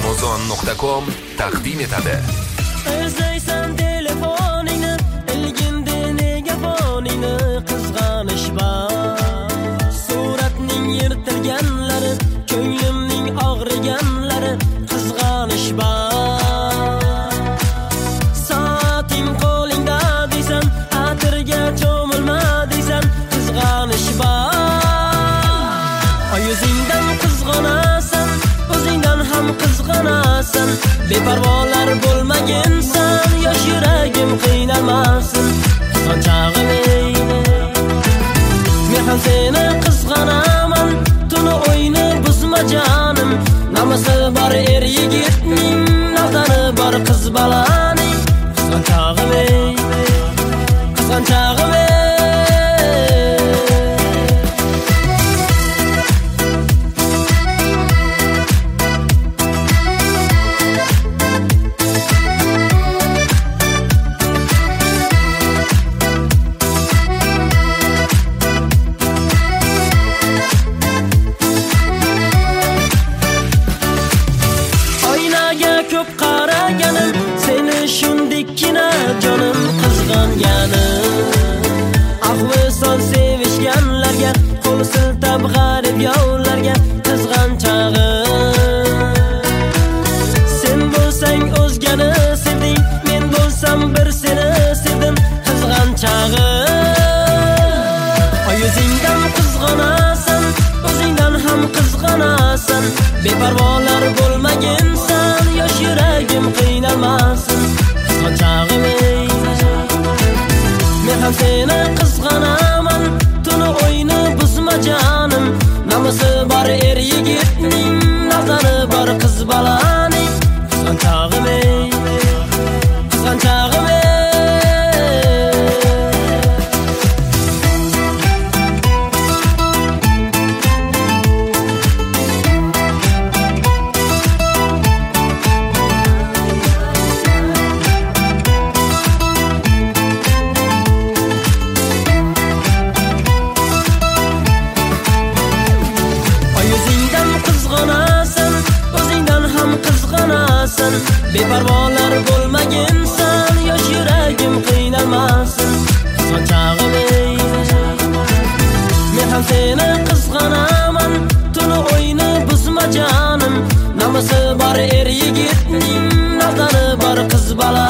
Amazon.com taqdim etadi. Izlaysan telefoningni, ilgindi nega foningni, qizg'anish bor. Suratning yirtilganlari, ko'nglimning og'riganlari, qizg'anish bor. Soating qo'lingda deysan, atirga cho'milma deysan, qizg'anish bor. Yuzingdan qizg'anasan, o'zingdan ham qizg'anasan. Beparvolar bo'lmaginsan, yosh yuragim qiynalmasin. Qizg'anchag'im eyni, men ham seni qizg'anaman. Tuni o'yni buzma jonim, namasi bor er yigitning, nazari bor qiz balaning. Qizg'anchag'im eyni, qizg'anchag'im eyni. Ko'p qaraganim, seni shundikkina jonim qizg'anganim. Ahvoson sevishganlarga, qo'l siltab g'arib yovlarga, qizg'anchag'im. Sen bo'lsang o'zgani sevding, men bo'lsam bir seni sevdim, qizg'anchag'im. Yuzingdan qizg'anasan, o'zingdan ham qizg'anasan. Beparvolar bo'lmaginsan, yosh yuragim qiynalmasin. Qizg'anchag'im eyni, men ham seni qizg'anaman. Tuni o'yni buzma jonim, namasi bor er yigitning, nazari bor qiz balaning. Qizg'anchag'im eyni, qizg'anchag'im eyni. Beparvolar bo'lmaginsan, yosh yuragim qiynalmasin. Qizg'anchag'im eyni, men ham seni qizg'anaman. Tuni o'yni buzma jonim, namasi bor er yigitning, nazari bor qiz bala.